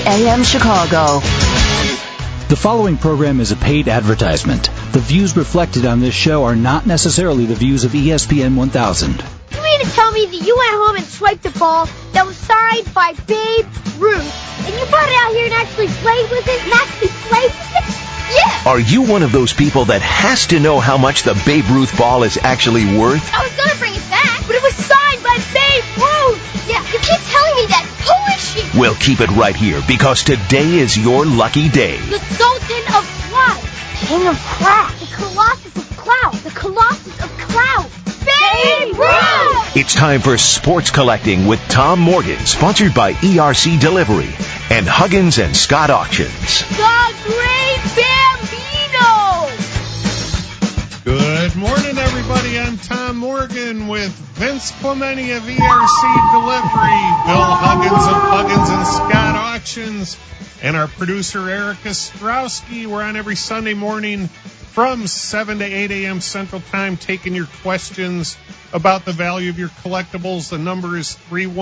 AM Chicago. The following program is a paid advertisement. The views reflected on this show are not necessarily the views of ESPN 1000. You mean to tell me that you went home and swiped a ball that was signed by Babe Ruth, and you brought it out here and actually played with it? Yeah! Are you one of those people that has to know how much the Babe Ruth ball is actually worth? I was going to bring it back, but it was signed by Babe Ruth! Yeah, you keep telling me that. Who is she? We'll keep it right here, because today is your lucky day. The Sultan of Cloud. King of Cloud. The Colossus of Cloud. The Colossus of Cloud. Babe Ruth! It's time for Sports Collecting with Tom Morgan, sponsored by ERC Delivery and Huggins and Scott Auctions. The Great Bambino! Good morning, everybody. I'm Tom Morgan with Vince Clementi of ERC Delivery, Bill Huggins of Huggins and Scott Auctions, and our producer Erica Strowski. We're on every Sunday morning from 7 to 8 a.m. Central Time, taking your questions about the value of your collectibles. The number is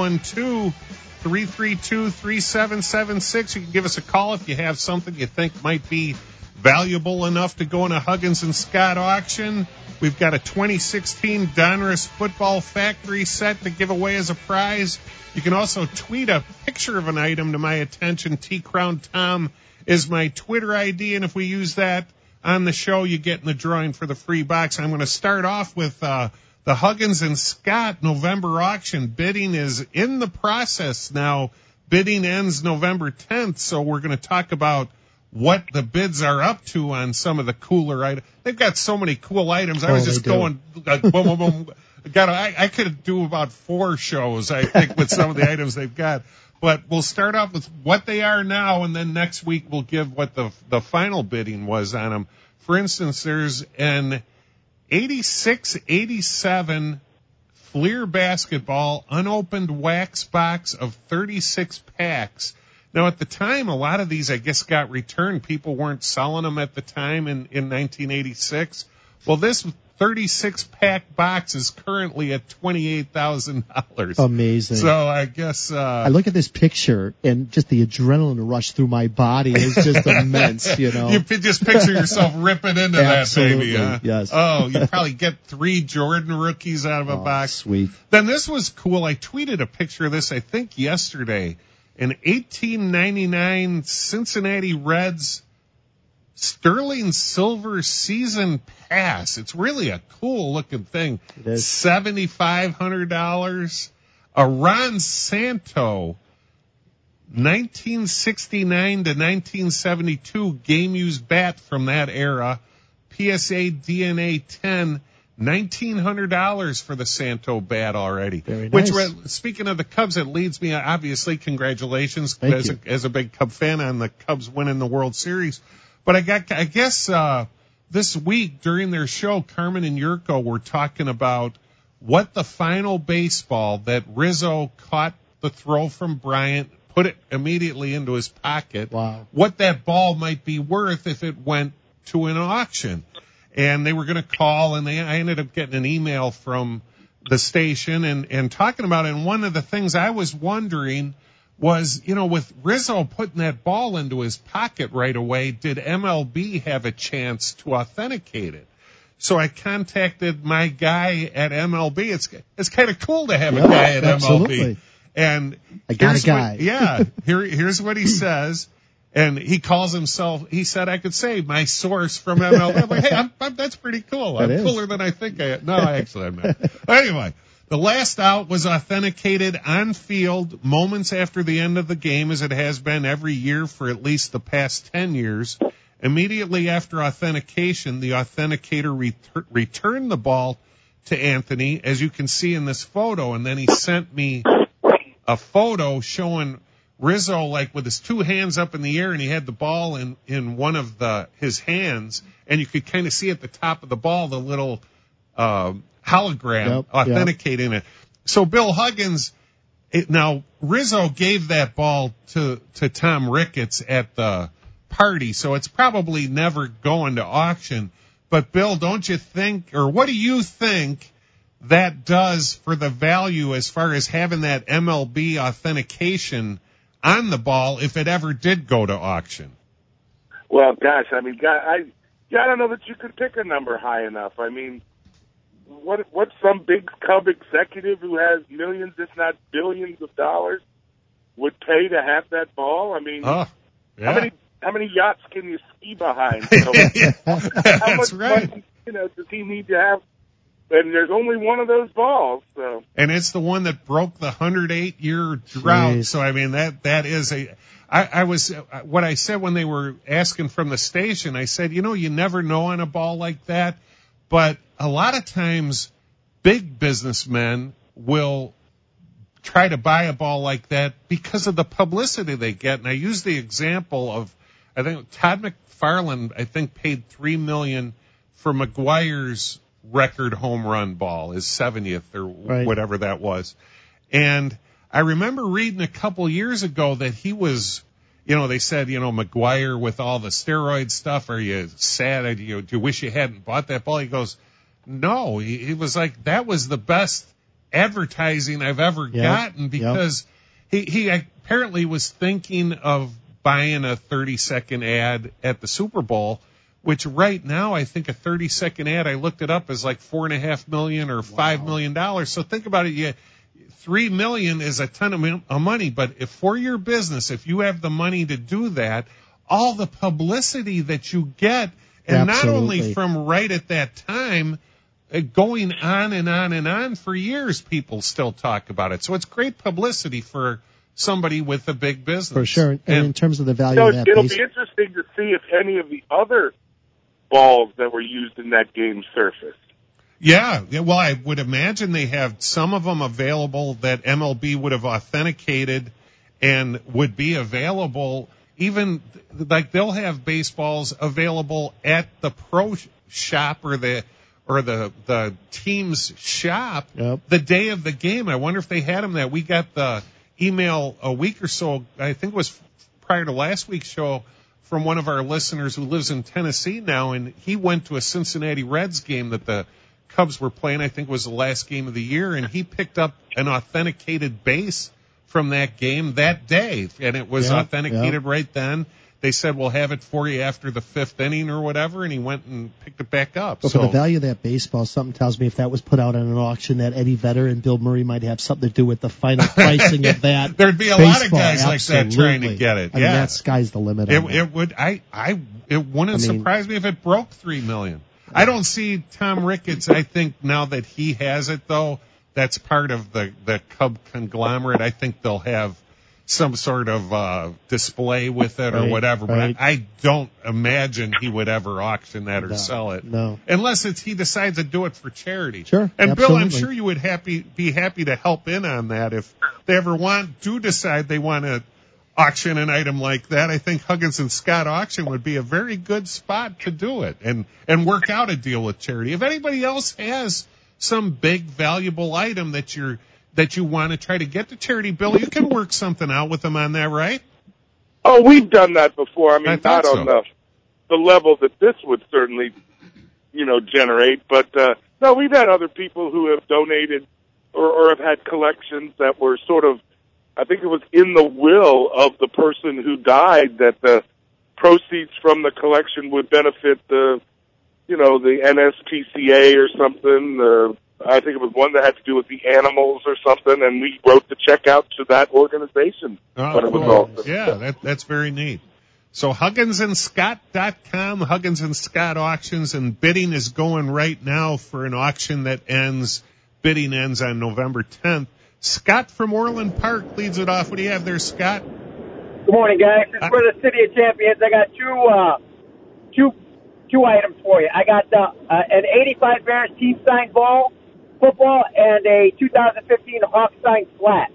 312-332-3776. You can give us a call if you have something you think might be valuable enough to go in a Huggins and Scott auction. We've got a 2016 Donruss Football Factory set to give away as a prize. You can also tweet a picture of an item to my attention. T-Crown Tom is my Twitter ID, and if we use that on the show, you get in the drawing for the free box. I'm going to start off with the Huggins and Scott November auction. Bidding is in the process now. Bidding ends November 10th, so we're going to talk about what the bids are up to on some of the cooler items. They've got so many cool items. I was just going boom, boom, boom. I could do about 4 shows, I think, with some of the items they've got. But we'll start off with what they are now, and then next week we'll give what the final bidding was on them. For instance, there's an 86-87 Fleer basketball unopened wax box of 36 packs. Now, at the time, a lot of these, I guess, got returned. People weren't selling them at the time in 1986. Well, this 36-pack box is currently at $28,000. Amazing. So I guess I look at this picture, and just the adrenaline rush through my body is just immense, you know. You just picture yourself ripping into that baby, huh? Yes. Oh, you probably get 3 Jordan rookies out of a box. Sweet. Then this was cool. I tweeted a picture of this, I think, yesterday. An 1899 Cincinnati Reds Sterling Silver Season Pass. It's really a cool looking thing. It is. $7,500. A Ron Santo 1969 to 1972 game used bat from that era. PSA DNA 10. $1,900 for the Santo bat already. Very nice. Which, speaking of the Cubs, it leads me, obviously, congratulations as a big Cub fan on the Cubs winning the World Series. But I guess this week during their show, Carmen and Yurko were talking about what the final baseball that Rizzo caught the throw from Bryant, put it immediately into his pocket. Wow. What that ball might be worth if it went to an auction. And they were going to call, and I ended up getting an email from the station and talking about it. And one of the things I was wondering was, you know, with Rizzo putting that ball into his pocket right away, did MLB have a chance to authenticate it? So I contacted my guy at MLB. It's kind of cool to have a guy at absolutely. MLB. And I got a guy. Here's what he says. And he calls himself, he said, I could say my source from MLB. I'm like, hey, that's pretty cool. I'm cooler than I think I am. No, actually, I'm not. Anyway, the last out was authenticated on field moments after the end of the game, as it has been every year for at least the past 10 years. Immediately after authentication, the authenticator returned the ball to Anthony, as you can see in this photo. And then he sent me a photo showing Rizzo, like, with his 2 hands up in the air, and he had the ball in one of his hands, and you could kind of see at the top of the ball the little hologram authenticating it. So Bill Huggins, now Rizzo gave that ball to Tom Ricketts at the party, so it's probably never going to auction. But Bill, don't you think, or what do you think that does for the value as far as having that MLB authentication on the ball if it ever did go to auction. Well, gosh, I mean, I don't know that you could pick a number high enough. I mean, what's some big Cub executive who has millions, if not billions of dollars would pay to have that ball? I mean, yeah. how many yachts can you ski behind? That's much right. money, does he need to have? And there's only one of those balls, so. And it's the one that broke the 108-year drought. Jeez. So I mean that is what I said when they were asking from the station. I said, you never know on a ball like that, but a lot of times big businessmen will try to buy a ball like that because of the publicity they get. And I use the example of, I think Todd McFarland, paid $3 million for McGuire's record home run ball, his 70th or whatever that was. And I remember reading a couple years ago that he was, they said, McGuire with all the steroid stuff, are you sad? Do you wish you hadn't bought that ball? He goes, no. He was like, that was the best advertising I've ever gotten, because he apparently was thinking of buying a 30-second ad at the Super Bowl, which right now I think a 30-second ad, I looked it up, is like $4.5 million or $5 million. So think about it. $3 million is a ton of money, but if for your business, if you have the money to do that, all the publicity that you get, and Absolutely. not only from right at that time, going on and on and on for years, people still talk about it. So it's great publicity for somebody with a big business. For sure. And in terms of the value of that it'll be interesting to see if any of the other balls that were used in that game surface. Yeah, well, I would imagine they have some of them available that MLB would have authenticated and would be available. Even like they'll have baseballs available at the pro shop or the team's shop the day of the game. I wonder if they had them that. We got the email a week or so, I think it was prior to last week's show, from one of our listeners who lives in Tennessee now, and he went to a Cincinnati Reds game that the Cubs were playing. I think it was the last game of the year, and he picked up an authenticated base from that game that day, and it was authenticated right then. They said, we'll have it for you after the fifth inning or whatever, and he went and picked it back up. But for the value of that baseball, something tells me if that was put out on an auction, that Eddie Vedder and Bill Murray might have something to do with the final pricing of that. There'd be a baseball. lot of guys like that trying to get it. I mean, that sky's the limit. It wouldn't surprise me if it broke $3 million. I don't see Tom Ricketts. I think now that he has it, though, that's part of the Cub conglomerate. I think they'll have some sort of display with it or whatever. But I don't imagine he would ever auction that or sell it. No. Unless he decides to do it for charity. Sure. And absolutely. Bill, I'm sure you would be happy to help in on that if they ever do decide they want to auction an item like that. I think Huggins and Scott Auction would be a very good spot to do it and work out a deal with charity. If anybody else has some big valuable item that you want to try to get to charity, Bill, you can work something out with them on that, right? Oh, we've done that before. I mean, not so. on the level that this would certainly, generate. But, no, we've had other people who have donated or have had collections that were sort of, I think it was in the will of the person who died that the proceeds from the collection would benefit the NSPCA or something. I think it was one that had to do with the animals or something, and we wrote the check out to that organization. Oh, cool. Yeah, that's very neat. So HugginsandScott.com, Huggins and Scott Auctions, and bidding is going right now for an auction that bidding ends on November 10th. Scott from Orland Park leads it off. What do you have there, Scott? Good morning, guys. It's for the City of Champions. I got two items for you. I got an 85 Bears team signed ball, football, and a 2015 Hawks signed flat.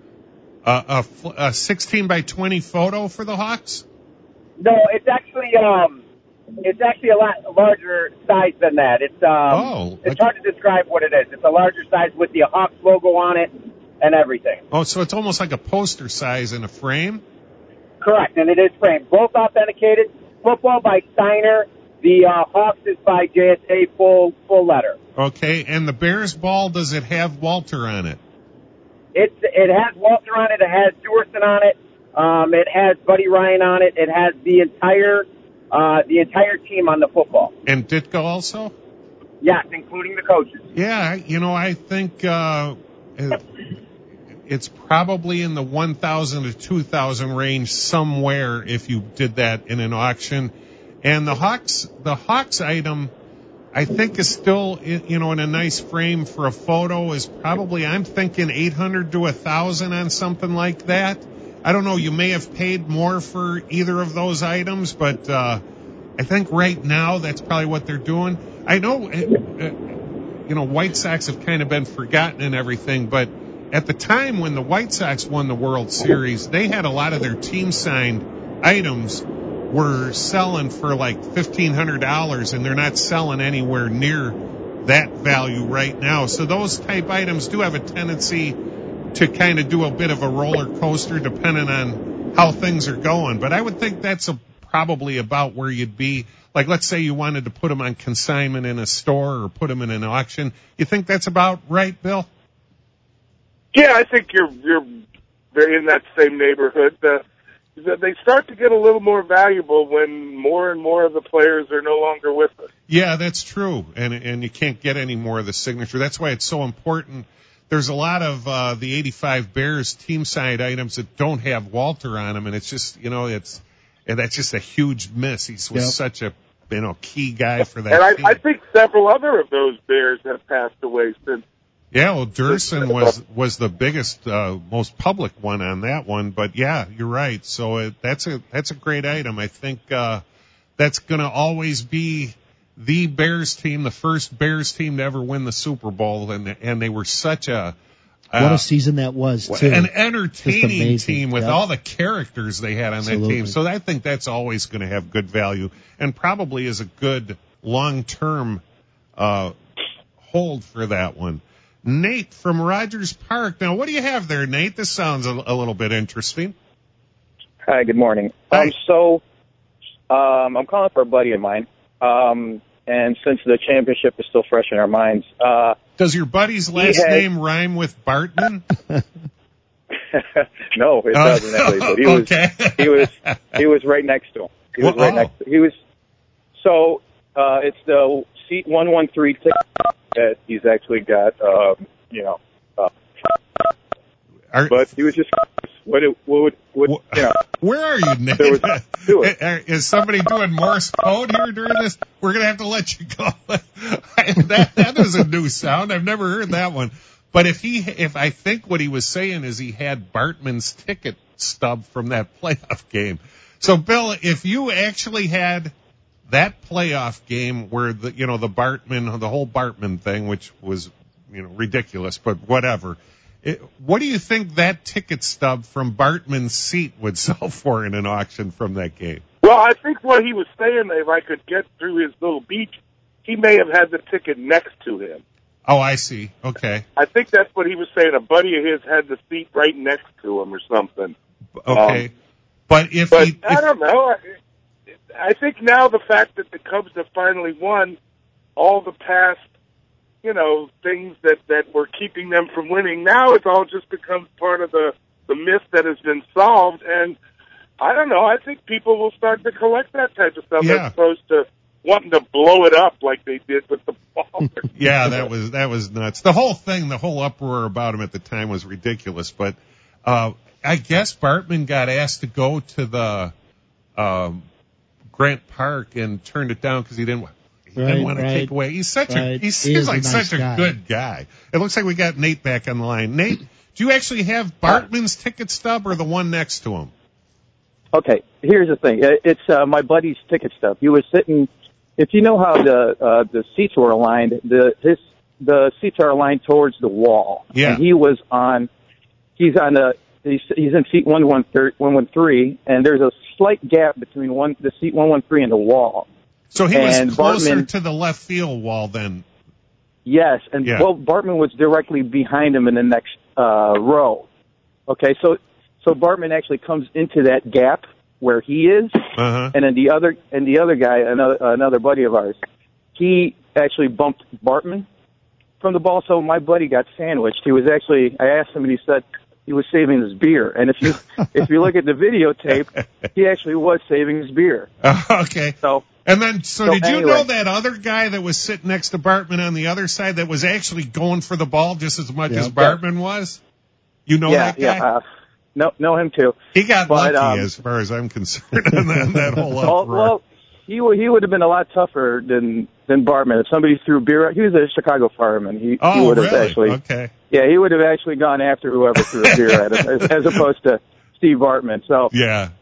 A 16 by 20 photo for the Hawks? No, it's actually a lot larger size than that. It's hard to describe what it is. It's a larger size with the Hawks logo on it and everything. Oh, so it's almost like a poster size in a frame? Correct, and it is framed. Both authenticated. Football by Steiner. The Hawks is by JSA full letter. Okay, and the Bears ball, does it have Walter on it? It has Walter on it. It has Jurson on it. It has Buddy Ryan on it. It has the entire team on the football. And Ditka also? Yes, including the coaches. Yeah, I think it's probably in the 1,000 to 2,000 range somewhere if you did that in an auction. And the Hawks item, I think, is still, in a nice frame for a photo, is probably, I'm thinking 800 to 1,000 on something like that. I don't know, you may have paid more for either of those items, but I think right now that's probably what they're doing. I know, White Sox have kind of been forgotten and everything, but at the time when the White Sox won the World Series, they had a lot of their team-signed items were selling for like $1,500, and they're not selling anywhere near that value right now. So those type items do have a tendency to kind of do a bit of a roller coaster depending on how things are going. But I would think that's probably about where you'd be. Like, let's say you wanted to put them on consignment in a store or put them in an auction. You think that's about right, Bill? Yeah, I think you're very in that same neighborhood. They start to get a little more valuable when more and more of the players are no longer with us. Yeah, that's true. And you can't get any more of the signature. That's why it's so important. There's a lot of the 85 Bears team side items that don't have Walter on them, and it's just, that's just a huge miss. He was such a key guy for that and team. I think several other of those Bears have passed away since. Yeah, well, Durson was the biggest, most public one on that one, but yeah, you're right. So that's a great item. I think that's going to always be the Bears team, the first Bears team to ever win the Super Bowl, and they were such a what a season that was, too. An entertaining team with all the characters they had on that team. So I think that's always going to have good value and probably is a good long-term hold for that one. Nate from Rogers Park. Now, what do you have there, Nate? This sounds a little bit interesting. Hi, good morning. Hi. I'm calling for a buddy of mine. And since the championship is still fresh in our minds, does your buddy's last name rhyme with Bartman? No, it doesn't actually. But he was right next to him. It's the seat 113 ticket that he's actually got. But he was just what Where are you, Nate? Is somebody doing Morse code here during this? We're gonna have to let you go. That is a new sound. I've never heard that one. But if I think what he was saying is he had Bartman's ticket stub from that playoff game. So Bill, if you actually had that playoff game where the whole Bartman thing, which was ridiculous, but whatever. What do you think that ticket stub from Bartman's seat would sell for in an auction from that game? Well, I think what he was saying, if I could get through his little beach, he may have had the ticket next to him. Oh, I see. Okay. I think that's what he was saying. A buddy of his had the seat right next to him or something. Okay. I don't know. I think now the fact that the Cubs have finally won, all the past things that were keeping them from winning, now it's all just becomes part of the myth that has been solved. And I don't know, I think people will start to collect that type of stuff as opposed to wanting to blow it up like they did with the ball. Yeah, that was nuts. The whole uproar about him at the time was ridiculous. But I guess Bartman got asked to go to the Grant Park and turned it down because he didn't want to take away. He's such a good guy. It looks like we got Nate back on the line. Nate, do you actually have Bartman's ticket stub or the one next to him? Okay, here's the thing. It's my buddy's ticket stub. He was sitting. If you know how the seats were aligned, the seats are aligned towards the wall. Yeah. And he's in seat 113, and there's a slight gap between the seat 113 and the wall. So he was closer to the left field wall then. Yes, and Bartman was directly behind him in the next row. Okay, so Bartman actually comes into that gap where he is, and then the other guy, another buddy of ours, he actually bumped Bartman from the ball. So my buddy got sandwiched. I asked him, and he said, he was saving his beer. And if you look at the videotape, he actually was saving his beer. Okay. So did you know that other guy that was sitting next to Bartman on the other side that was actually going for the ball just as much as Bartman was? You know that guy? Yeah. Know him too. He got lucky as far as I'm concerned on that whole uproar. Well, he would have been a lot tougher than Bartman. If somebody threw beer, he was a Chicago fireman. He would have actually. Okay. Yeah, he would have actually gone after whoever threw a beer at him, as opposed to Steve Bartman. So yeah,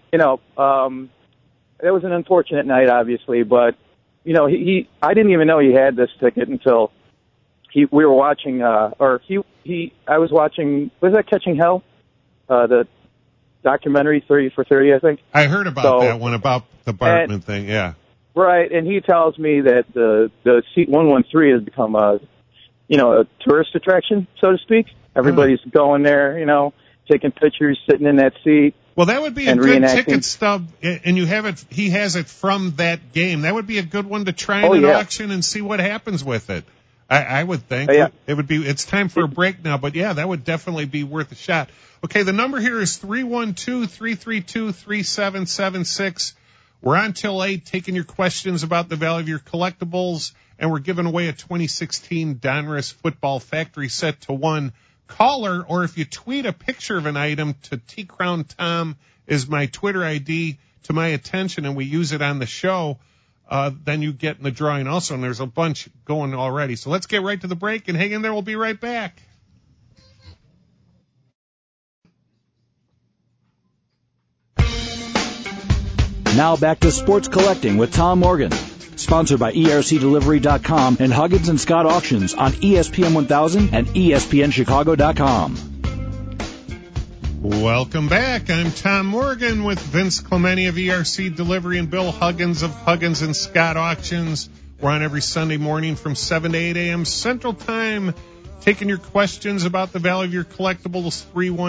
it was an unfortunate night, obviously, but I didn't even know he had this ticket until we were watching, I was watching. Was that Catching Hell? The documentary 30 for 30, I think. I heard about that one, about the Bartman thing, yeah. Right, and he tells me that the seat 113 has become a tourist attraction, so to speak. Everybody's going there, taking pictures, sitting in that seat. Well, that would be a good ticket stub, and he has it from that game. That would be a good one to try in an auction and see what happens with it. I would think. It would be. It's time for a break now, but yeah, that would definitely be worth a shot. Okay, the number here is 312-332-3776. We're on till 8, taking your questions about the value of your collectibles, and we're giving away a 2016 Donruss Football Factory Set to one caller, or if you tweet a picture of an item to T-Crown Tom is my Twitter ID to my attention, and we use it on the show. Then you get in the drawing also, and there's a bunch going already. So let's get right to the break, and hang in there. We'll be right back. Now back to Sports Collecting with Tom Morgan. Sponsored by ERCDelivery.com and Huggins and Scott Auctions on ESPN 1000 and ESPNChicago.com. Welcome back. I'm Tom Morgan with Vince Clementi of ERC Delivery and Bill Huggins of Huggins and Scott Auctions. We're on every Sunday morning from 7 to 8 a.m. Central Time, taking your questions about the value of your collectibles.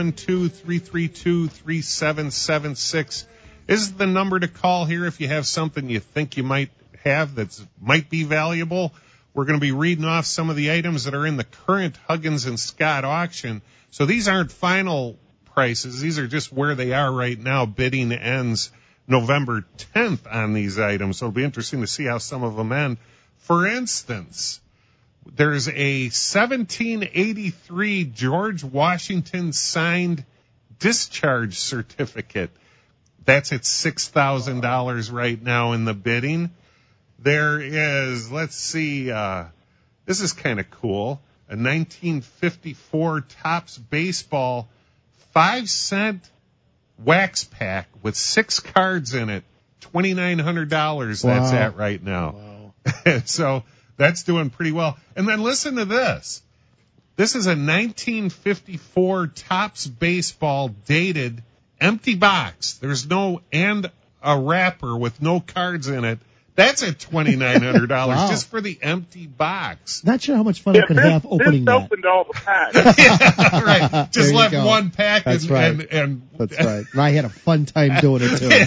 312-332-3776 is the number to call here if you have something you think you might have that might be valuable. We're going to be reading off some of the items that are in the current Huggins and Scott auction. So these aren't final prices. These are just where they are right now. Bidding ends November 10th on these items. So it'll be interesting to see how some of them end. For instance, there's a 1783 George Washington signed discharge certificate. That's at $6,000 right now in the bidding. There is, let's see, this is kind of cool, a 1954 Topps Baseball 5-cent wax pack with 6 cards in it, $2,900 that's at right now. Wow. So that's doing pretty well. And then listen to this. This is a 1954 Topps Baseball dated empty box. There's no, and a wrapper with no cards in it. That's at $2,900 just for the empty box. Not sure how much fun I could have opening that. Opened all the packs. Yeah, right. Just left one pack. That's and, right. And that's right. And I had a fun time doing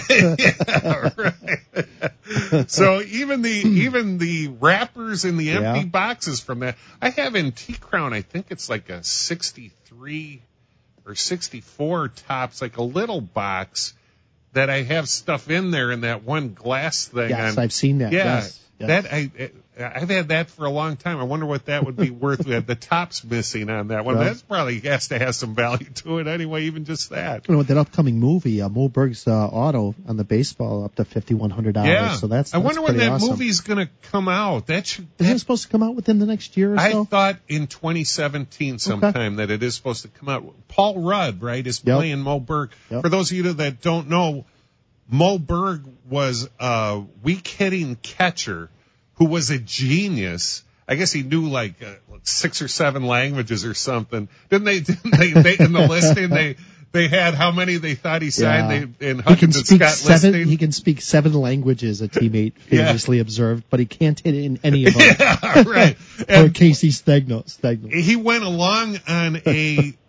it too. Yeah, right. So even the wrappers in the empty boxes from that, I have in T-Crown, I think it's like a 63 or 64 Topps, like a little box that I have stuff in there in that one glass thing. Yes, I've seen that. Yeah, yes. I've had that for a long time. I wonder what that would be worth. We have the top's missing on that one. That probably has to have some value to it anyway, even just that. You know, that upcoming movie, Moberg's auto on the baseball, up to $5,100. Yeah. So that's I wonder when that awesome. movie's going to come out. Isn't it supposed to come out within the next year or so? I thought in 2017 sometime that it is supposed to come out. Paul Rudd, right, is playing Moberg. Yep. For those of you that don't know, Moberg was a weak-hitting catcher who was a genius. I guess he knew like 6 or 7 languages or something. Didn't they in the listing they had how many they thought he signed in Huggins and Scott listing? He can speak 7 languages, a teammate famously observed, but he can't hit in any of them. Yeah, right. Or Casey Stagno. He went along on a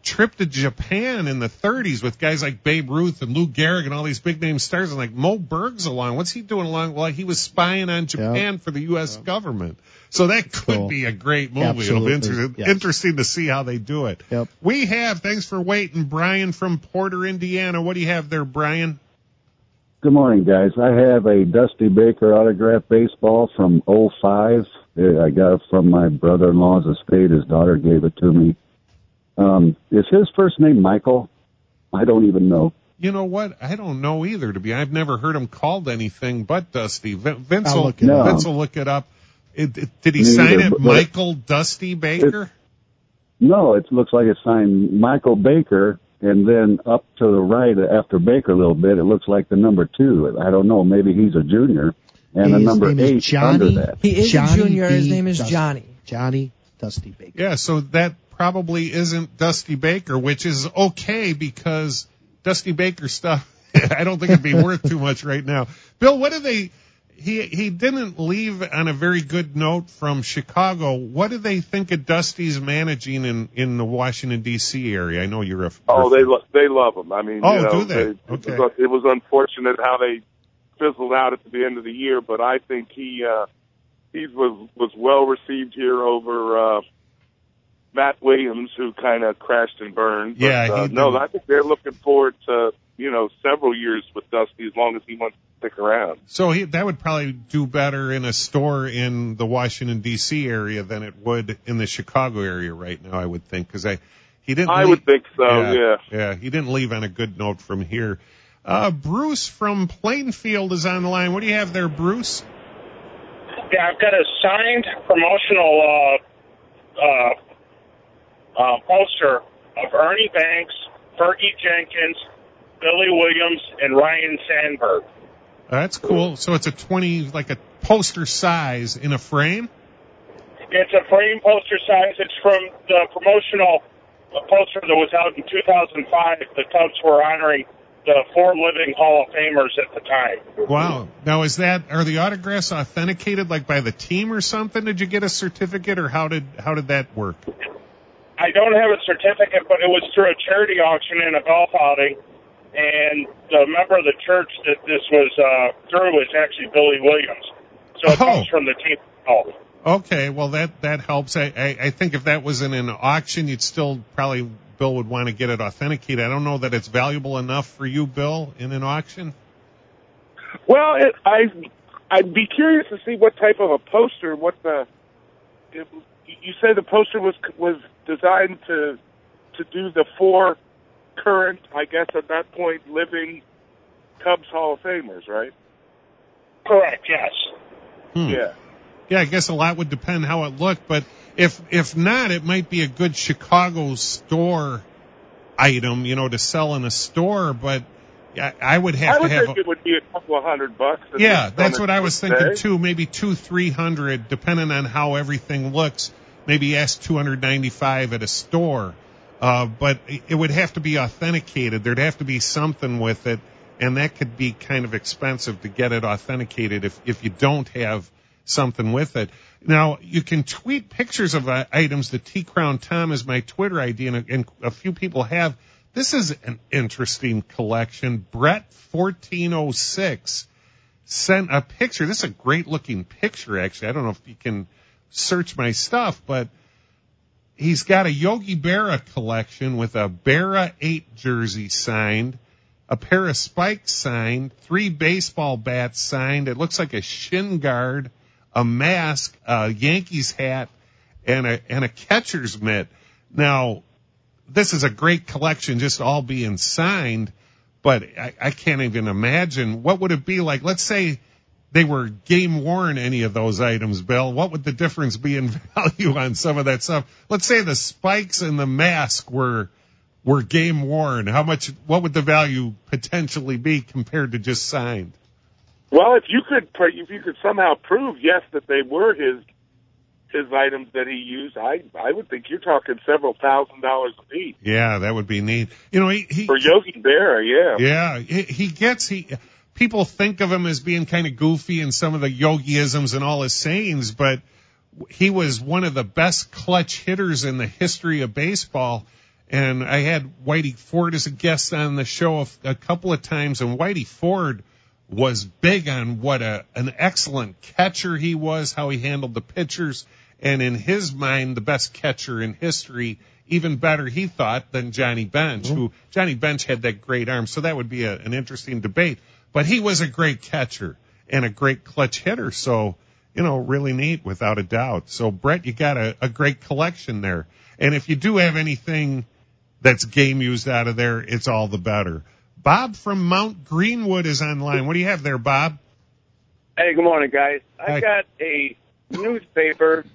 trip to Japan in the 30s with guys like Babe Ruth and Lou Gehrig and all these big name stars, and like Mo Berg's along. What's he doing along? Well, he was spying on Japan for the U.S. government. So that could be a great movie. Absolutely. It'll be interesting to see how they do it. Yep. Thanks for waiting, Brian from Porter, Indiana. What do you have there, Brian? Good morning, guys. I have a Dusty Baker autographed baseball from 05. I got it from my brother-in-law's estate. His daughter gave it to me. Is his first name Michael? I don't even know. You know what? I don't know either. I've never heard him called anything but Dusty. Vince will look it up. Did he sign it Michael Dusty Baker? No, it looks like it's signed Michael Baker, and then up to the right after Baker a little bit, it looks like the number 2. I don't know. Maybe he's a junior. And the number 8 under that. He is a junior. His name is Johnny. Johnny Dusty Baker. Yeah, so that probably isn't Dusty Baker, which is okay because Dusty Baker stuff, I don't think it'd be worth too much right now. Bill, what do they... He didn't leave on a very good note from Chicago. What do they think of Dusty's managing in the Washington D.C. area? I know you're a. They love him. I mean, do they? Okay. It was unfortunate how they fizzled out at the end of the year, but I think he was well received here over Matt Williams, who kind of crashed and burned. But, I think they're looking forward to several years with Dusty as long as he wants to stick around. So that would probably do better in a store in the Washington D.C. area than it would in the Chicago area right now, I would think, because he didn't. I would think so. Yeah. He didn't leave on a good note from here. Bruce from Plainfield is on the line. What do you have there, Bruce? Yeah, I've got a signed promotional poster of Ernie Banks, Fergie Jenkins, Billy Williams, and Ryan Sandberg. That's cool. So it's like a poster size in a frame? It's a frame poster size. It's from the promotional poster that was out in 2005. The Cubs were honoring the 4 living Hall of Famers at the time. Wow. Now, are the autographs authenticated like by the team or something? Did you get a certificate, or how did that work? I don't have a certificate, but it was through a charity auction and a golf outing. And the member of the church that this was through is actually Billy Williams. So it comes from the team. Okay, well, that helps. I think if that was in an auction, you'd still probably, Bill would want to get it authenticated. I don't know that it's valuable enough for you, Bill, in an auction. Well, I'd be curious to see what type of a poster, you say the poster was designed to do the 4 current, I guess at that point, living Cubs Hall of Famers, right? Correct, yes. Yeah, I guess a lot would depend how it looked, but if not, it might be a good Chicago store item, to sell in a store, but I would have to have... I would think it would be a couple of $100. Yeah, that's what I was thinking too, maybe $200-$300, depending on how everything looks. Maybe ask $295 at a store. But it would have to be authenticated. There'd have to be something with it, and that could be kind of expensive to get it authenticated if you don't have something with it. Now, you can tweet pictures of items. The T Crown Tom is my Twitter ID, and a few people have. This is an interesting collection. Brett 1406 sent a picture. This is a great-looking picture, actually. I don't know if you can search my stuff, but he's got a Yogi Berra collection with a Berra 8 jersey signed, a pair of spikes signed, 3 baseball bats signed. It looks like a shin guard, a mask, a Yankees hat, and a catcher's mitt. Now, this is a great collection, just all being signed, but I can't even imagine. What would it be like? Let's say they were game worn, any of those items, Bill. What would the difference be in value on some of that stuff? Let's say the spikes and the mask were game worn. What would the value potentially be compared to just signed? Well, if you could somehow prove, yes, that they were his items that he used, I would think you're talking several $1,000s a piece. Yeah, that would be neat. For Yogi Berra, yeah. Yeah, people think of him as being kind of goofy in some of the Yogiisms and all his sayings, but he was one of the best clutch hitters in the history of baseball. And I had Whitey Ford as a guest on the show a couple of times, and Whitey Ford was big on what an excellent catcher he was, how he handled the pitchers, and in his mind, the best catcher in history, even better, he thought, than Johnny Bench, who Johnny Bench had that great arm. So that would be an interesting debate. But he was a great catcher and a great clutch hitter. So, really neat without a doubt. So, Brett, you got a great collection there. And if you do have anything that's game used out of there, it's all the better. Bob from Mount Greenwood is online. What do you have there, Bob? Hey, good morning, guys. Hi. I got a newspaper.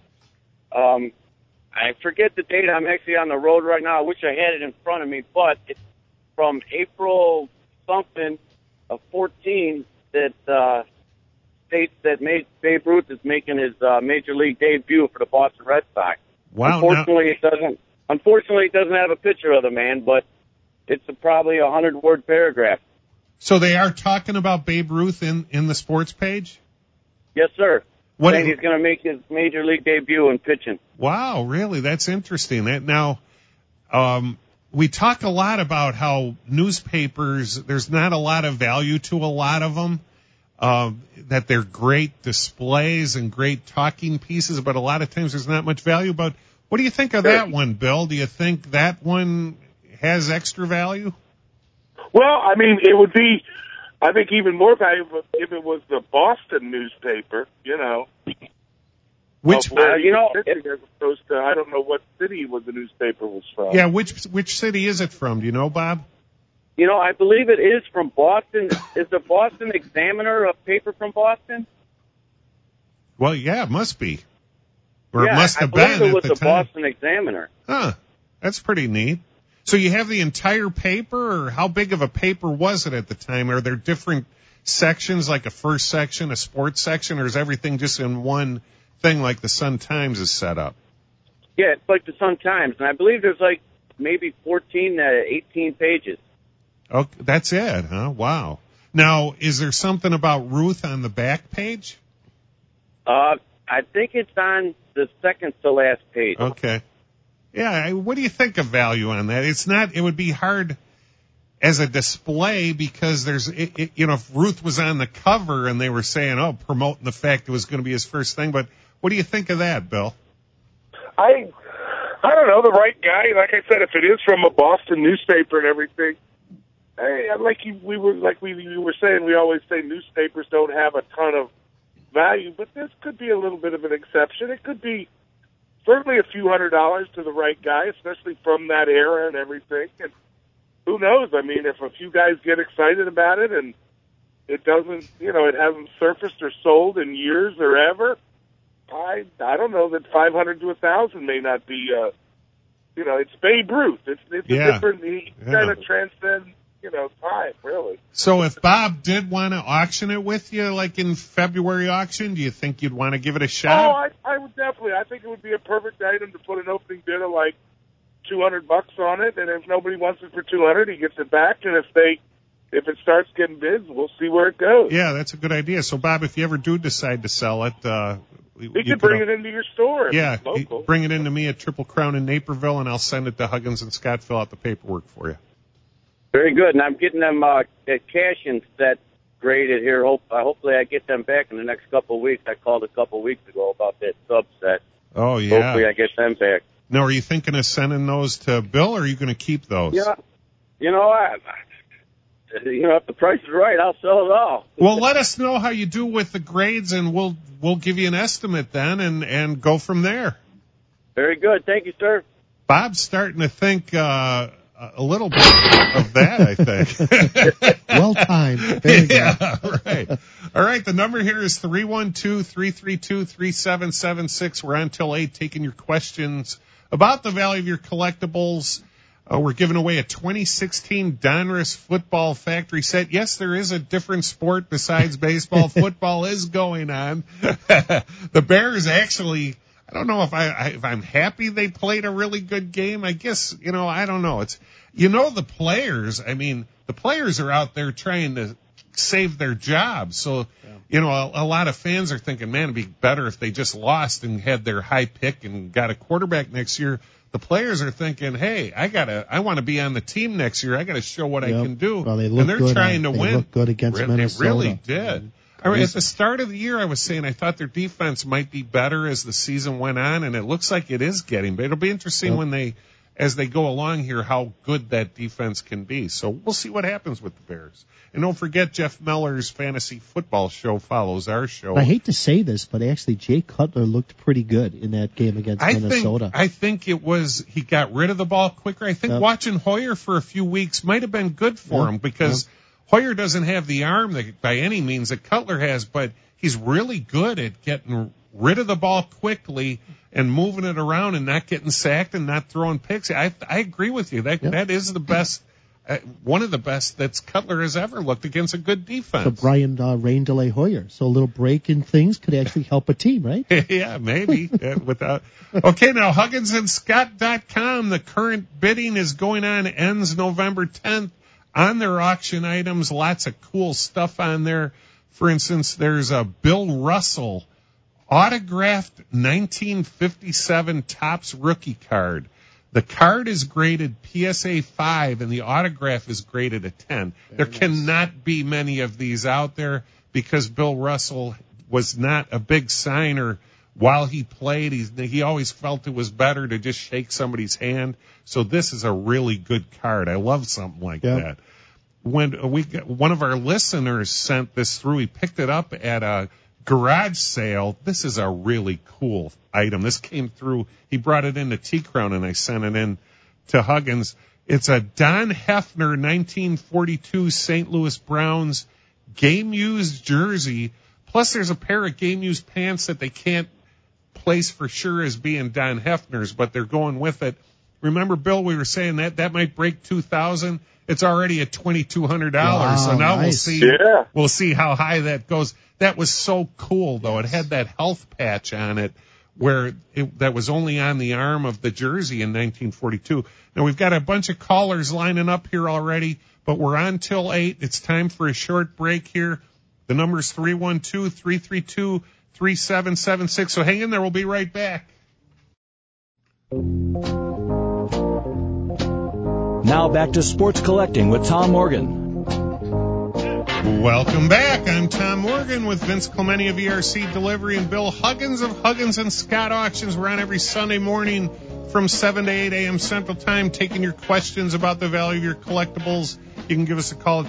I forget the date. I'm actually on the road right now. I wish I had it in front of me, but it's from April something of 14 that states that Babe Ruth is making his Major League debut for the Boston Red Sox. Wow. Unfortunately, it doesn't have a picture of the man, but it's probably a 100-word paragraph. So they are talking about Babe Ruth in the sports page? Yes, sir. Saying he's going to make his Major League debut in pitching. Wow, really? That's interesting. Now, we talk a lot about how newspapers, there's not a lot of value to a lot of them, that they're great displays and great talking pieces, but a lot of times there's not much value. But what do you think of that one, Bill? Do you think that one has extra value? Well, I mean, it would be, I think, even more valuable if it was the Boston newspaper, Which, as opposed to, I don't know what city the newspaper was from. Yeah, which city is it from? Do you know, Bob? I believe it is from Boston. Is the Boston Examiner a paper from Boston? Well, yeah, it must be. Or yeah, it must have been at it was the the time. Boston Examiner. Huh. That's pretty neat. So you have the entire paper, or how big of a paper was it at the time? Are there different sections, like a first section, a sports section, or is everything just in one thing like the Sun-Times is set up? Yeah, it's like the Sun-Times, and I believe there's like maybe 14 to 18 pages. Oh, that's it, huh? Wow. Now, is there something about Ruth on the back page? I think it's on the second to last page. Okay. Yeah, what do you think of value on that? It would be hard as a display because if Ruth was on the cover and they were saying, promoting the fact it was going to be his first thing, but what do you think of that, Bill? I don't know, the right guy. Like I said, if it is from a Boston newspaper and everything, we were saying, we always say newspapers don't have a ton of value, but this could be a little bit of an exception. It could be certainly a few $100s to the right guy, especially from that era and everything. And who knows? I mean, if a few guys get excited about it and it doesn't, it hasn't surfaced or sold in years or ever, I don't know that 500 to 1,000 may not be. It's Babe Ruth. It's a different. He kind of transcends. Time, really. So if Bob did want to auction it with you, like in February auction, do you think you'd want to give it a shot? I would definitely. I think it would be a perfect item to put an opening bid of like $200 on it, and if nobody wants it for $200, he gets it back. And if it starts getting bids, we'll see where it goes. Yeah, that's a good idea. So Bob, if you ever do decide to sell it, you could bring it into your store. Yeah, bring it into me at Triple Crown in Naperville, and I'll send it to Huggins and Scott. Fill out the paperwork for you. Very good, and I'm getting them cash-in set graded here. Hopefully I get them back in the next couple of weeks. I called a couple of weeks ago about that subset. Oh, yeah. Hopefully I get them back. Now, are you thinking of sending those to Bill, or are you going to keep those? Yeah. If the price is right, I'll sell it all. Well, let us know how you do with the grades, and we'll give you an estimate then and go from there. Very good. Thank you, sir. Bob's starting to think a little bit of that, I think. Well timed. Yeah, right. All right, the number here is 312-332-3776. We're on till 8 taking your questions about the value of your collectibles. We're giving away a 2016 Donruss football factory set. Yes, there is a different sport besides baseball. Football is going on. The Bears actually, I don't know if I'm happy they played a really good game. I guess, I don't know. It's, the players, the players are out there trying to save their jobs. So, you know, a lot of fans are thinking, man, it'd be better if they just lost and had their high pick and got a quarterback next year. The players are thinking, hey, I want to be on the team next year. I got to show what I can do. Well, and they're trying to win. They look good against Minnesota. They really did. I mean, at the start of the year, I was saying I thought their defense might be better as the season went on, and it looks like it is getting. But it'll be interesting as they go along here, how good that defense can be. So we'll see what happens with the Bears. And don't forget, Jeff Miller's fantasy football show follows our show. I hate to say this, but actually Jay Cutler looked pretty good in that game against Minnesota. I think it was he got rid of the ball quicker. I think watching Hoyer for a few weeks might have been good for him because Hoyer doesn't have the arm that, by any means, that Cutler has, but he's really good at getting rid of the ball quickly and moving it around and not getting sacked and not throwing picks. I agree with you. That is the best, one of the best that Cutler has ever looked against a good defense. So Brian Rain Delay Hoyer. So a little break in things could actually help a team, right? Yeah, maybe. Okay, now HugginsandScott.com. The current bidding is going on, ends November 10th on their auction items. Lots of cool stuff on there. For instance, there's a Bill Russell autographed 1957 Topps rookie card. The card is graded PSA 5 and the autograph is graded a 10. There cannot be many of these out there because Bill Russell was not a big signer while he played. He always felt it was better to just shake somebody's hand. So this is a really good card. I love something like that. When one of our listeners sent this through, he picked it up at a garage sale. This is a really cool item. This came through. He brought it into T-Crown and I sent it in to Huggins. It's a Don Hefner 1942 St. Louis Browns game-used jersey. Plus there's a pair of game-used pants that they can't place for sure as being Don Hefner's, but they're going with it. Remember, Bill, we were saying that might break 2,000. It's already at $2,200. Wow, so now we'll see how high that goes. That was so cool, though. It had that health patch on it that was only on the arm of the jersey in 1942. Now, we've got a bunch of callers lining up here already, but we're on till 8. It's time for a short break here. The number's 312-332-3776. So hang in there. We'll be right back. Now back to Sports Collecting with Tom Morgan. Welcome back. I'm Tom Morgan with Vince Clemente of ERC Delivery and Bill Huggins of Huggins and Scott Auctions. We're on every Sunday morning from 7 to 8 a.m. Central Time, taking your questions about the value of your collectibles. You can give us a call at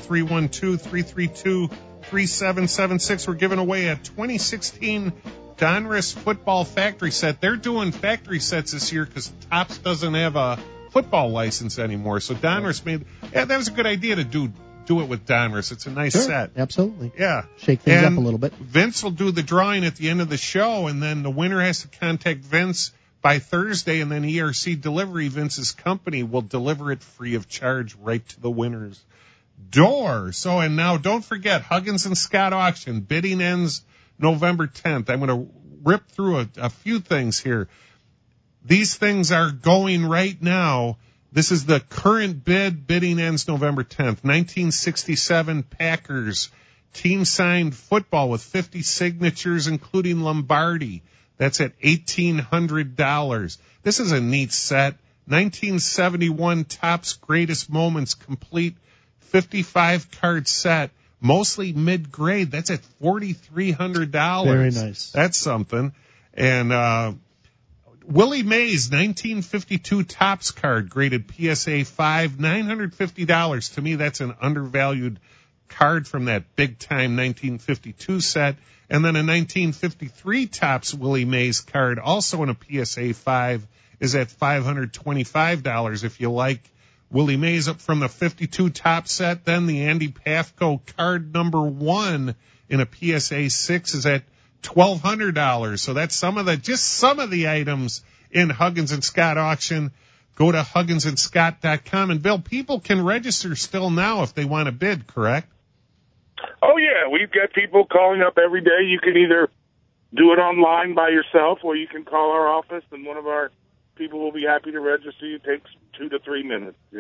312-332-3776. We're giving away a 2016 Donruss football factory set. They're doing factory sets this year because Topps doesn't have a football license anymore. So Donruss that was a good idea to do it with Donruss. It's a nice set. Absolutely. Yeah. Shake things up a little bit. Vince will do the drawing at the end of the show, and then the winner has to contact Vince by Thursday, and then ERC Delivery, Vince's company, will deliver it free of charge right to the winner's door. So, and now don't forget, Huggins and Scott Auction. Bidding ends November 10th. I'm going to rip through a few things here. These things are going right now. This is the current bid. Bidding ends November 10th. 1967 Packers team signed football with 50 signatures, including Lombardi. That's at $1,800. This is a neat set. 1971 Topps Greatest Moments complete 55 card set, mostly mid-grade. That's at $4,300. Very nice. That's something. And Willie Mays 1952 Topps card graded PSA 5, $950. To me, that's an undervalued card from that big-time 1952 set. And then a 1953 Topps Willie Mays card, also in a PSA 5, is at $525. If you like Willie Mays up from the 52 Topps set, then the Andy Pafko card number 1 in a PSA 6 is at $1,200. So that's some of the items in Huggins and Scott Auction. Go to HugginsandScott.com. And Bill, people can register still now if they want to bid, correct? Oh, yeah. We've got people calling up every day. You can either do it online by yourself or you can call our office and one of our people will be happy to register you. It takes 2 to 3 minutes,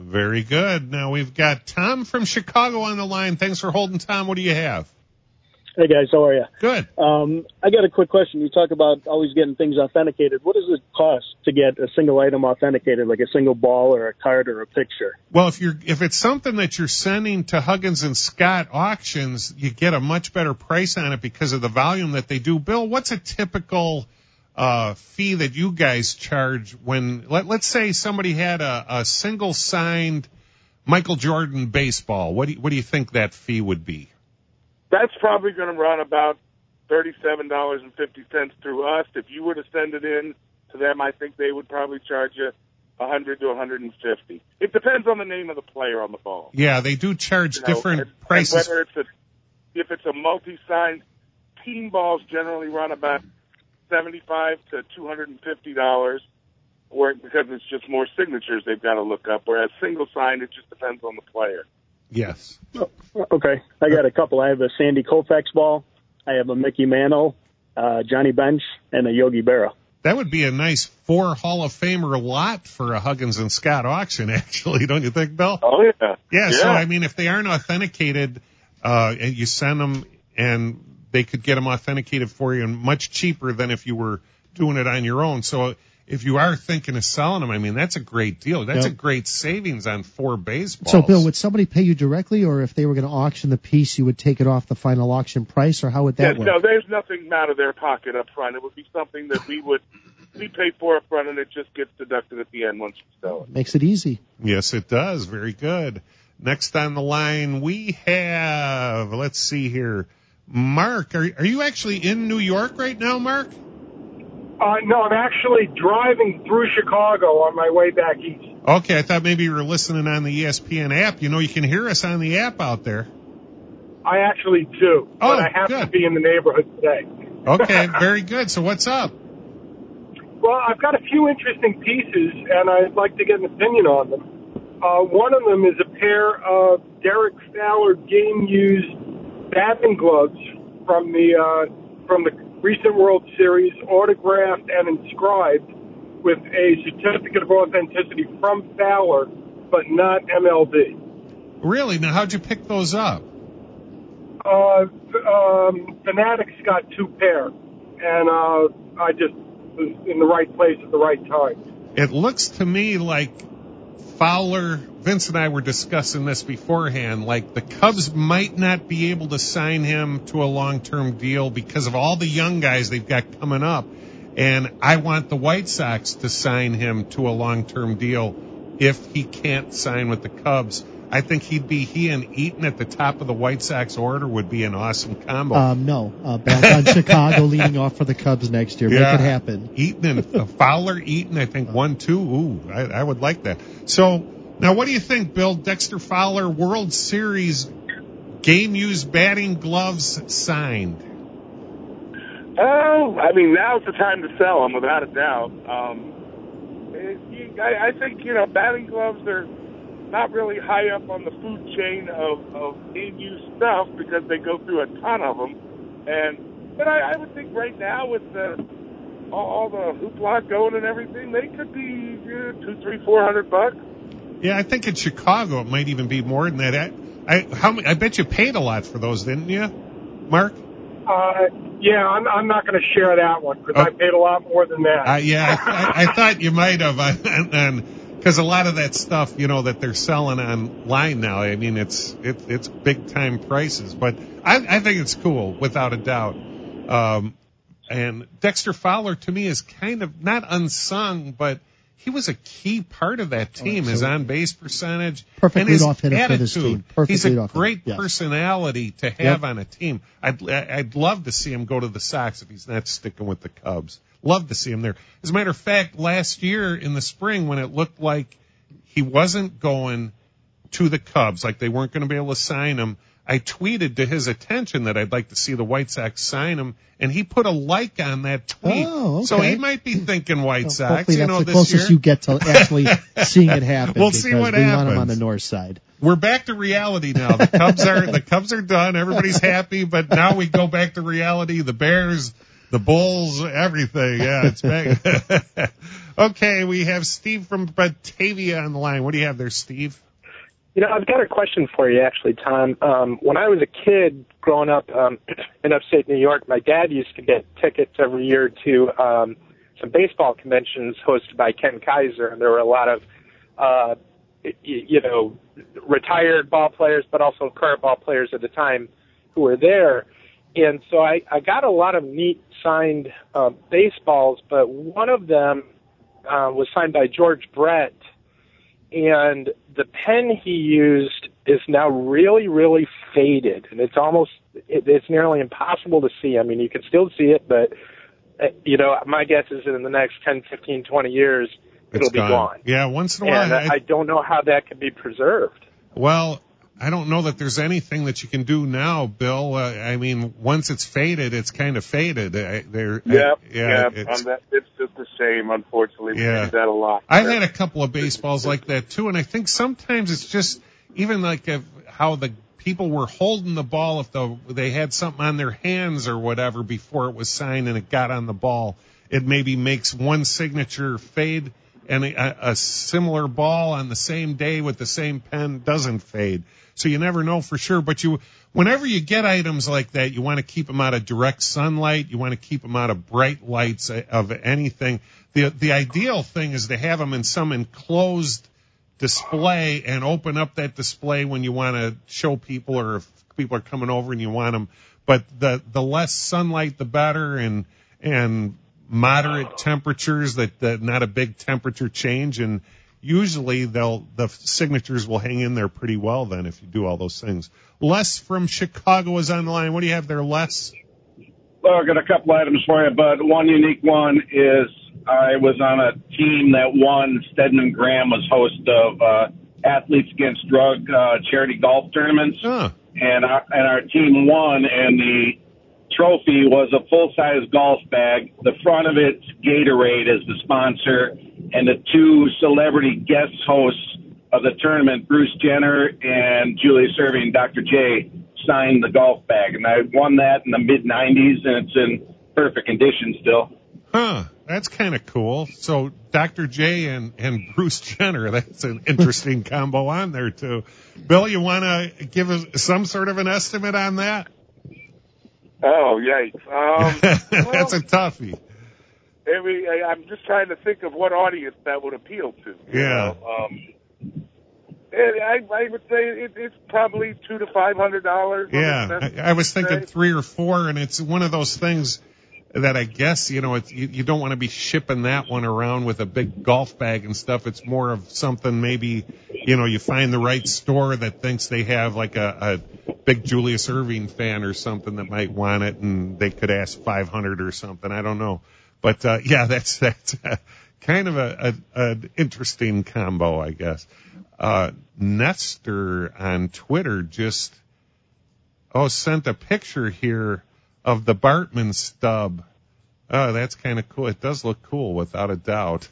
Very good. Now we've got Tom from Chicago on the line. Thanks for holding, Tom. What do you have? Hey, guys. How are you? Good. I got a quick question. You talk about always getting things authenticated. What does it cost to get a single item authenticated, like a single ball or a card or a picture? Well, if it's something that you're sending to Huggins and Scott Auctions, you get a much better price on it because of the volume that they do. Bill, what's a typical fee that you guys charge when, let's say somebody had a single signed Michael Jordan baseball? What do you think that fee would be? That's probably going to run about $37.50 through us. If you were to send it in to them, I think they would probably charge you $100 to $150. It depends on the name of the player on the ball. Yeah, they do charge different prices. And whether if it's a multi-signed, team balls generally run about $75 to $250, because it's just more signatures they've got to look up. Whereas single signed, it just depends on the player. Yes. Okay. I got a couple. I have a Sandy Koufax ball. I have a Mickey Mantle, Johnny Bench, and a Yogi Berra. That would be a nice 4 Hall of Famer lot for a Huggins and Scott auction, actually, don't you think, Bill? Oh, yeah. Yeah, so, I mean, if they aren't authenticated, and you send them, and they could get them authenticated for you and much cheaper than if you were doing it on your own. So if you are thinking of selling them, I mean, that's a great deal. That's a great savings on 4 baseballs. So, Bill, would somebody pay you directly, or if they were going to auction the piece, you would take it off the final auction price, or how would that work? No, there's nothing out of their pocket up front. It would be something that we pay for up front, and it just gets deducted at the end once you sell it. Makes it easy. Yes, it does. Very good. Next on the line, we have, let's see here, Mark. Are you actually in New York right now, Mark? No, I'm actually driving through Chicago on my way back east. Okay, I thought maybe you were listening on the ESPN app. You know, you can hear us on the app out there. I actually do, but I happen to be in the neighborhood today. Okay, very good. So what's up? Well, I've got a few interesting pieces, and I'd like to get an opinion on them. One of them is a pair of Derek Fowler game-used batting gloves from the recent World Series, autographed and inscribed with a certificate of authenticity from Fowler, but not MLB. Really? Now, how'd you pick those up? Fanatics got 2 pair, and I just was in the right place at the right time. It looks to me like Fowler, Vince and I were discussing this beforehand, like the Cubs might not be able to sign him to a long-term deal because of all the young guys they've got coming up. And I want the White Sox to sign him to a long-term deal if he can't sign with the Cubs. I think he and Eaton at the top of the White Sox order would be an awesome combo. Back on Chicago leading off for the Cubs next year. Yeah. Make it happen. Eaton and Fowler, Eaton, I think 1-2. Ooh, I would like that. So now what do you think, Bill? Dexter Fowler, World Series game-used batting gloves signed. Oh, I mean, now's the time to sell them, without a doubt. I think, batting gloves are not really high up on the food chain of game-used stuff because they go through a ton of them. But I would think right now with all the hoopla going and everything, they could be $200, $300, $400. Yeah, I think in Chicago it might even be more than that. I bet you paid a lot for those, didn't you, Mark? Yeah, I'm not going to share that one because I paid a lot more than that. I thought you might have, because a lot of that stuff, that they're selling online now, I mean, it's big time prices, but I think it's cool without a doubt. And Dexter Fowler to me is kind of not unsung, but he was a key part of that team, his on-base percentage, and his attitude. He's a great personality to have on a team. I'd love to see him go to the Sox if he's not sticking with the Cubs. Love to see him there. As a matter of fact, last year in the spring when it looked like he wasn't going to the Cubs, like they weren't going to be able to sign him, I tweeted to his attention that I'd like to see the White Sox sign him, and he put a like on that tweet. Oh, okay. So he might be thinking White Sox. Hopefully that's the this closest year. you get to actually seeing it happen. We'll see what we happens. want him on the north side. We're back to reality now. The Cubs are done. Everybody's happy, but now we go back to reality. The Bears, the Bulls, everything. Yeah, it's back. Okay, we have Steve from Batavia on the line. What do you have there, Steve? I've got a question for you, actually, Tom. When I was a kid growing up in upstate New York, my dad used to get tickets every year to some baseball conventions hosted by Ken Kaiser, and there were a lot of, retired ball players, but also current ball players at the time who were there. And so I got a lot of neat signed baseballs, but one of them was signed by George Brett, and the pen he used is now really, really faded, and it's nearly impossible to see. I mean, you can still see it, but, my guess is that in the next 10, 15, 20 years, it'll be gone. Yeah, once in a while. And I don't know how that can be preserved. Well, I don't know that there's anything that you can do now, Bill. Once it's faded, it's kind of faded. It's just a shame, unfortunately. We do that a lot. I had a couple of baseballs like that, too, and I think sometimes it's just even like how the people were holding the ball if they had something on their hands or whatever before it was signed and it got on the ball. It maybe makes one signature fade, and a similar ball on the same day with the same pen doesn't fade. So you never know for sure. But whenever you get items like that, you want to keep them out of direct sunlight. You want to keep them out of bright lights of anything. The ideal thing is to have them in some enclosed display and open up that display when you want to show people or if people are coming over and you want them. But the less sunlight, the better, and moderate temperatures, that not a big temperature change, and usually the signatures will hang in there pretty well then if you do all those things. Les from Chicago is on the line. What do you have there, Les? Well, I've got a couple items for you, but one unique one is I was on a team that won. Stedman Graham was host of Athletes Against Drug charity golf tournaments, and our team won, and the trophy was a full-size golf bag. The front of it's Gatorade as the sponsor, and the two celebrity guest hosts of the tournament, Bruce Jenner and Julius Erving, Dr. J, signed the golf bag. And I won that in the mid-'90s, and it's in perfect condition still. That's kind of cool. So Dr. J and Bruce Jenner, that's an interesting combo on there, too. Bill, you want to give us some sort of an estimate on that? Oh, yikes. That's a toughie. I'm just trying to think of what audience that would appeal to. Yeah. I would say it's probably $200 to $500. Yeah, I was thinking 3 or 4, and it's one of those things that I guess, you don't want to be shipping that one around with a big golf bag and stuff. It's more of something maybe, you find the right store that thinks they have like a big Julius Erving fan or something that might want it, and they could ask $500 or something. I don't know. But, that's kind of an interesting combo, I guess. Nestor on Twitter just, sent a picture here of the Bartman stub. Oh, that's kind of cool. It does look cool, without a doubt.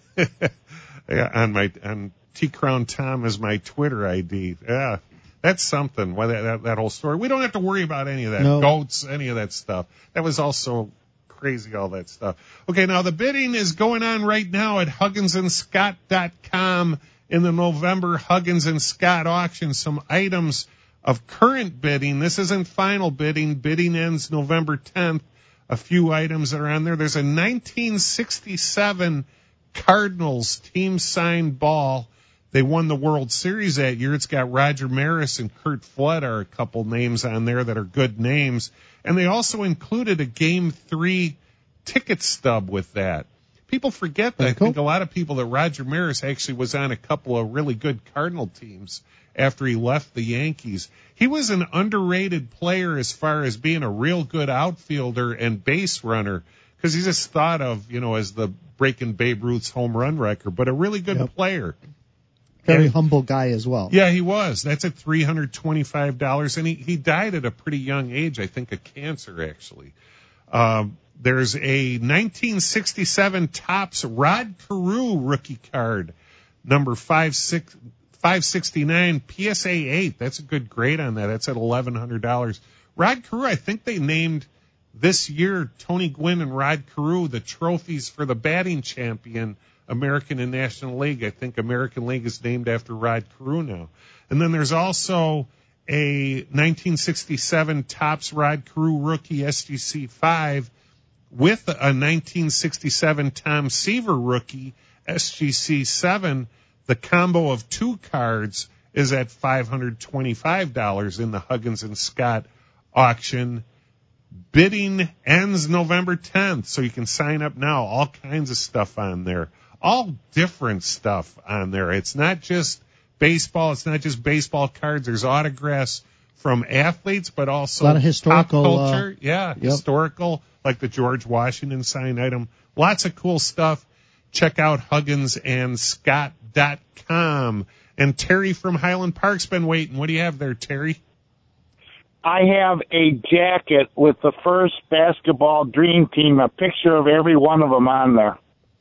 On T-Crown Tom is my Twitter ID. Yeah, that's something. Why that whole story. We don't have to worry about any of that. No. Goats, any of that stuff. That was also crazy, all that stuff. Okay, now the bidding is going on right now at HugginsandScott.com in the November Huggins and Scott auction. Some items of current bidding. This isn't final bidding. Bidding ends November 10th. A few items that are on there. There's a 1967 Cardinals team signed ball. They won the World Series that year. It's got Roger Maris and Curt Flood are a couple names on there that are good names. And they also included a Game 3 ticket stub with that. People forget that. I think a lot of people that Roger Maris actually was on a couple of really good Cardinal teams after he left the Yankees. He was an underrated player as far as being a real good outfielder and base runner, because he's just thought of, as the breaking Babe Ruth's home run record, but a really good player. Very humble guy as well. Yeah, he was. That's at $325, and he died at a pretty young age, I think, of cancer, actually. There's a 1967 Topps Rod Carew rookie card, number 569, PSA 8. That's a good grade on that. That's at $1,100. Rod Carew, I think they named this year Tony Gwynn and Rod Carew the trophies for the batting champion American and National League. I think American League is named after Rod Carew now. And then there's also a 1967 Topps Rod Carew rookie SGC 5 with a 1967 Tom Seaver rookie SGC 7. The combo of 2 cards is at $525 in the Huggins and Scott auction. Bidding ends November 10th, so you can sign up now. All kinds of stuff on there. All different stuff on there. It's not just baseball. It's not just baseball cards. There's autographs from athletes, but also a lot of historical pop culture. Historical, like the George Washington signed item. Lots of cool stuff. Check out HugginsandScott.com. And Terry from Highland Park's been waiting. What do you have there, Terry? I have a jacket with the first basketball dream team, a picture of every one of them on there.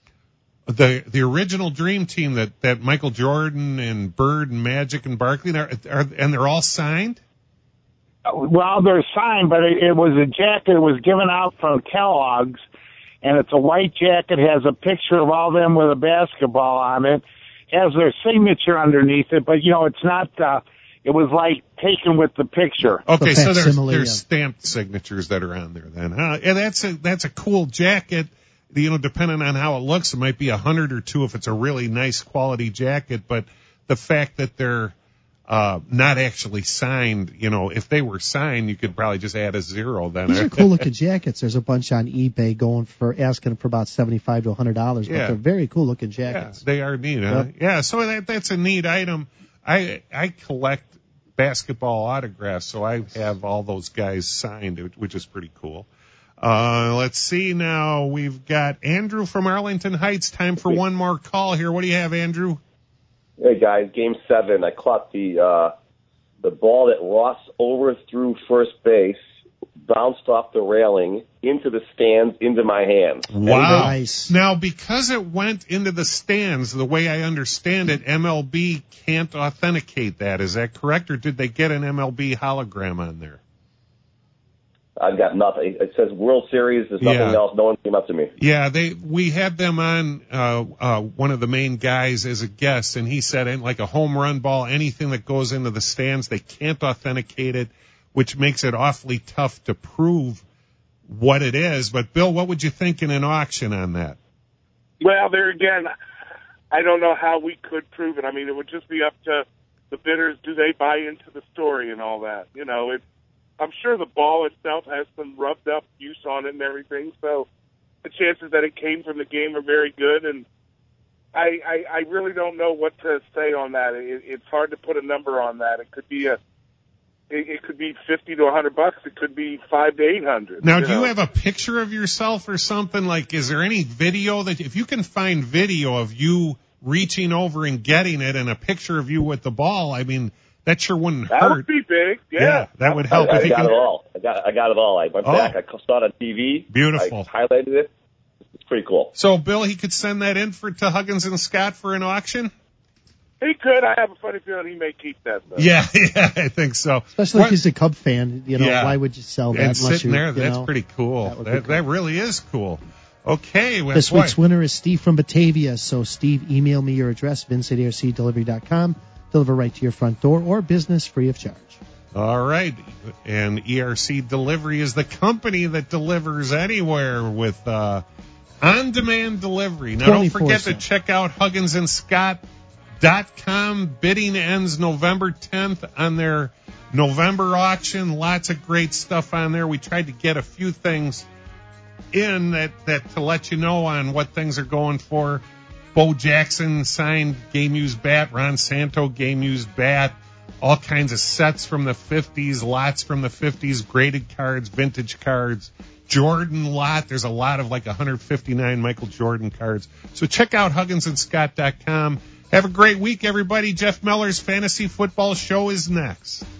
The original dream team that Michael Jordan and Bird and Magic and Barkley, and they're all signed? Well, they're signed, but it was a jacket that was given out from Kellogg's, and it's a white jacket, has a picture of all them with a basketball on it, has their signature underneath it, but, it's not, it was like taken with the picture. Okay, so there's stamped signatures that are on there then, huh? And that's a cool jacket. Depending on how it looks, it might be 100 or 2 if it's a really nice quality jacket, but the fact that they're not actually signed, if they were signed, you could probably just add a 0 then. These are cool looking jackets. There's a bunch on eBay asking for about $75 to $100, but they're very cool looking jackets. Yeah, they are neat, huh? Yep. Yeah, so that's a neat item. I collect basketball autographs, so I have all those guys signed, which is pretty cool. Let's see now. We've got Andrew from Arlington Heights. Time for one more call here. What do you have, Andrew? Hey, guys. Game 7. I caught the ball that Ross overthrew first base, bounced off the railing, into the stands, into my hands. Wow. Nice. Now, because it went into the stands, the way I understand it, MLB can't authenticate that. Is that correct? Or did they get an MLB hologram on there? I've got nothing. It says World Series. There's nothing else. No one came up to me. Yeah, we had them on, one of the main guys as a guest, and he said, like a home run ball, anything that goes into the stands, they can't authenticate it, which makes it awfully tough to prove what it is. But, Bill, what would you think in an auction on that? Well, there again, I don't know how we could prove it. I mean, it would just be up to the bidders. Do they buy into the story and all that? I'm sure the ball itself has some rubbed up use on it and everything, so the chances that it came from the game are very good, and I really don't know what to say on that. It's hard to put a number on that. It could be it could be $50 to $100. It could be $500 to $800. Now, do you have a picture of yourself or something? Like, is there any video that, if you can find video of you reaching over and getting it and a picture of you with the ball, I mean, that sure wouldn't hurt. That would be big. Yeah, that would help. I got it all. I got it all. I went back. I saw it on TV. Beautiful. I highlighted it. It's pretty cool. So, Bill, he could send that in to Huggins and Scott for an auction? He could. I have a funny feeling he may keep that, though. Yeah, I think so. Especially if he's a Cub fan. Why would you sell that? And sitting there, that's pretty cool. That really is cool. Okay. Well, this week's winner is Steve from Batavia. So, Steve, email me your address, vince@ercdelivery.com. Deliver right to your front door or business free of charge. All right. And ERC Delivery is the company that delivers anywhere with on-demand delivery. Now, don't forget to check out HugginsandScott.com. Bidding ends November 10th on their November auction. Lots of great stuff on there. We tried to get a few things in that to let you know on what things are going for. Bo Jackson signed game-used bat. Ron Santo game-used bat. All kinds of sets from the 50s, lots from the 50s, graded cards, vintage cards. Jordan lot. There's a lot of 159 Michael Jordan cards. So check out HugginsandScott.com. Have a great week, everybody. Jeff Meller's Fantasy Football Show is next.